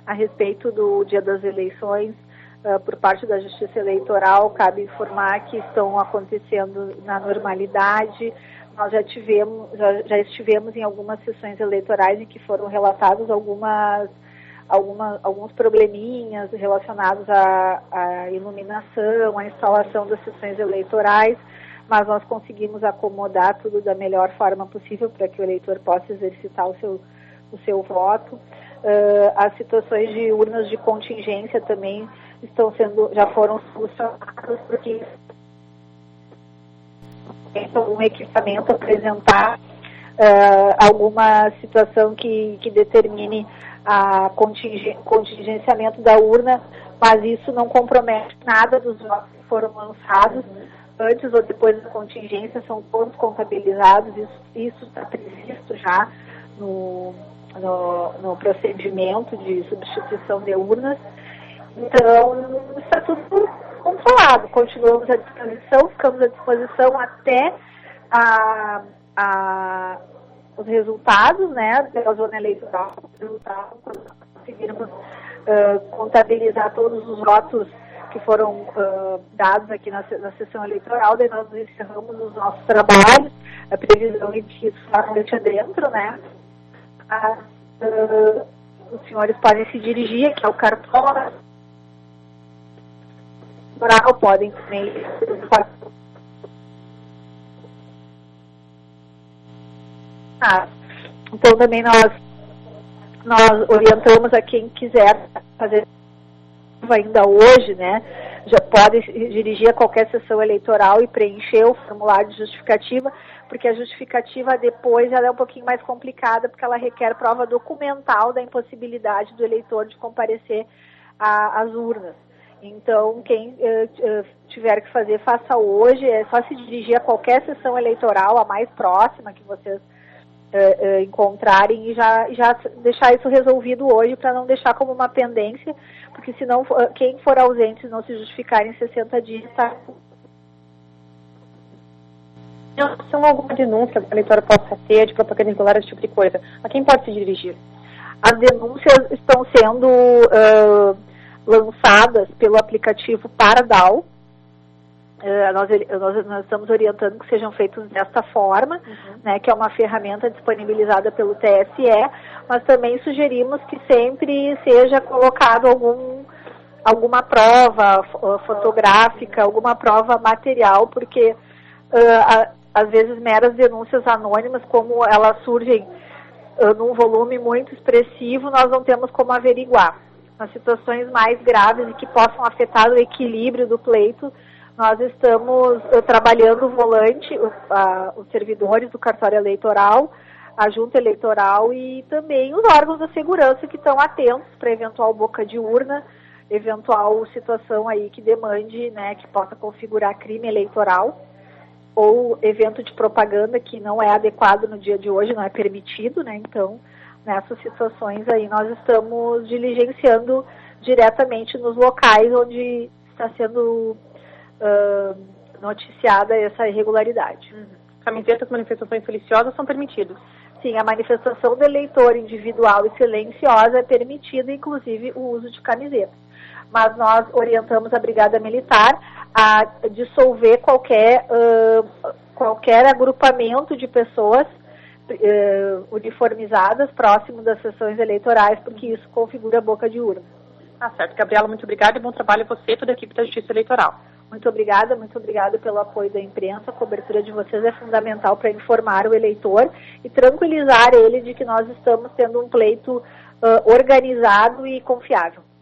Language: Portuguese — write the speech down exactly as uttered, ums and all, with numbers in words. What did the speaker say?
a respeito do dia das eleições, uh, por parte da Justiça Eleitoral, cabe informar que estão acontecendo na normalidade. Nós já tivemos, já, já estivemos em algumas sessões eleitorais em que foram relatados algumas, alguma, alguns probleminhas relacionados à, à iluminação, à instalação das sessões eleitorais, mas nós conseguimos acomodar tudo da melhor forma possível para que o eleitor possa exercitar o seu, o seu voto. Uh, as situações de urnas de contingência também estão sendo, já foram solucionadas, porque um equipamento apresentar uh, alguma situação que, que determine a contingen, contingenciamento da urna, mas isso não compromete nada dos votos que foram lançados antes ou depois da contingência, são todos contabilizados, isso está previsto já no, no, no procedimento de substituição de urnas. Então, está tudo controlado, continuamos à disposição, ficamos à disposição até a, a, os resultados, né, da zona eleitoral, quando conseguirmos uh, contabilizar todos os votos que foram uh, dados aqui na, na sessão eleitoral, daí nós encerramos os nossos trabalhos, a previsão é que isso está noite adentro, né, a, uh, os senhores podem se dirigir, que é o cartório, podem também. Ah, então também nós, nós orientamos a quem quiser fazer ainda hoje, né, já pode se dirigir a qualquer sessão eleitoral e preencher o formulário de justificativa, porque a justificativa depois ela é um pouquinho mais complicada, porque ela requer prova documental da impossibilidade do eleitor de comparecer às urnas. Então, quem uh, uh, tiver que fazer, faça hoje. É só se dirigir a qualquer sessão eleitoral, a mais próxima que vocês uh, uh, encontrarem, e já, já deixar isso resolvido hoje, para não deixar como uma pendência, porque senão uh, quem for ausente e não se justificar em sessenta dias está... Se não alguma denúncia que a eleitora possa ter de propaganda irregular, esse tipo de coisa, a quem pode se dirigir? As denúncias estão sendo... Uh, lançadas pelo aplicativo Paradal. Uh, nós, nós, nós estamos orientando que sejam feitos desta forma, uhum. né, que é uma ferramenta disponibilizada pelo T S E, mas também sugerimos que sempre seja colocado algum, alguma prova uh, fotográfica, alguma prova material, porque uh, a, às vezes meras denúncias anônimas, como elas surgem uh, num volume muito expressivo, nós não temos como averiguar. Nas situações mais graves e que possam afetar o equilíbrio do pleito, nós estamos uh, trabalhando o volante, uh, uh, os servidores do cartório eleitoral, a junta eleitoral e também os órgãos da segurança que estão atentos para eventual boca de urna, eventual situação aí que demande, né, que possa configurar crime eleitoral ou evento de propaganda que não é adequado no dia de hoje, não é permitido, né, então... Nessas situações aí nós estamos diligenciando diretamente nos locais onde está sendo uh, noticiada essa irregularidade. Uhum. Camisetas, manifestações silenciosas são permitidas? Sim, a manifestação do eleitor individual e silenciosa é permitida, inclusive o uso de camiseta. Mas nós orientamos a Brigada Militar a dissolver qualquer, uh, qualquer agrupamento de pessoas Uh, uniformizadas próximo das sessões eleitorais, porque isso configura a boca de urna. Ah, certo. Gabriela, muito obrigada e bom trabalho a você e toda a equipe da Justiça Eleitoral. Muito obrigada, muito obrigada pelo apoio da imprensa. A cobertura de vocês é fundamental para informar o eleitor e tranquilizar ele de que nós estamos tendo um pleito uh, organizado e confiável.